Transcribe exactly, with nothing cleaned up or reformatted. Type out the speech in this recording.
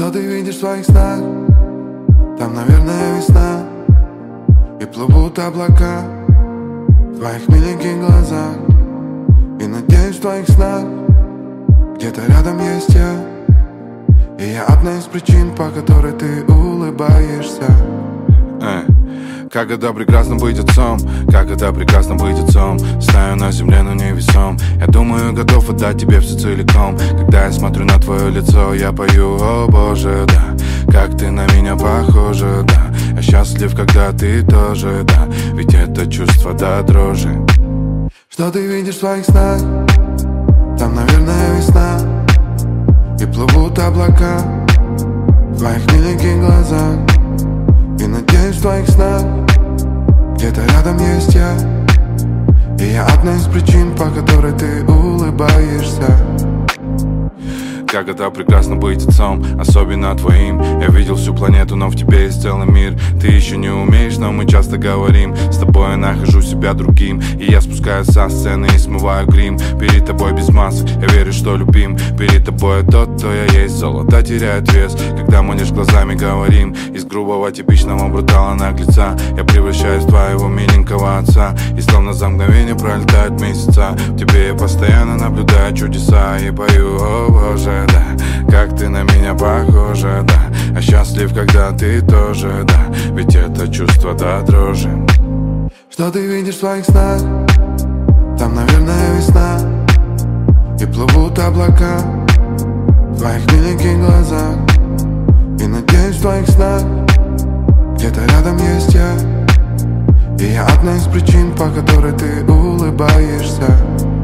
Что ты видишь в своих снах? Там, наверное, весна, и плывут облака в твоих миленьких глазах. И надеюсь, в твоих снах где-то рядом есть я, и я одна из причин, по которой ты улыбаешься. Эй. Как это прекрасно быть отцом, как это прекрасно быть отцом. Стою на земле, но невесом. Я думаю, готов отдать тебе все целиком. Когда я смотрю на твое лицо, я пою: о боже, да, как ты на меня похожа, да. Я счастлив, когда ты тоже, да, ведь это чувство до дрожи. Что ты видишь в своих снах? Там, наверное, весна, и плывут облака в твоих миленьких глазах. И надеюсь, в твоих снах где-то рядом есть я, и я одна из причин, по которой ты улыбаешься. Как это прекрасно быть отцом, особенно твоим. Я видел всю планету, но в тебе есть целый мир. Ты еще не умеешь, но мы часто говорим. С тобой я нахожу себя другим, и я спускаюсь со сцены и смываю грим. Перед тобой без масок, я верю, что любим. Перед тобой тот, кто я есть. Золото теряет вес, когда мы лишь глазами говорим. Из грубого типичного брутала наглеца я превращаюсь в твоего миленького отца. И словно за мгновение пролетают месяца. В тебе я постоянно наблюдаю чудеса и пою: о боже, да, как ты на меня похожа, да. Я счастлив, когда ты тоже, да, ведь это чувство до дрожи. Что ты видишь в своих снах? Там, наверное, весна, и плывут облака в твоих миленьких глазах. И надеюсь, в твоих снах где-то рядом есть я, и я одна из причин, по которой ты улыбаешься.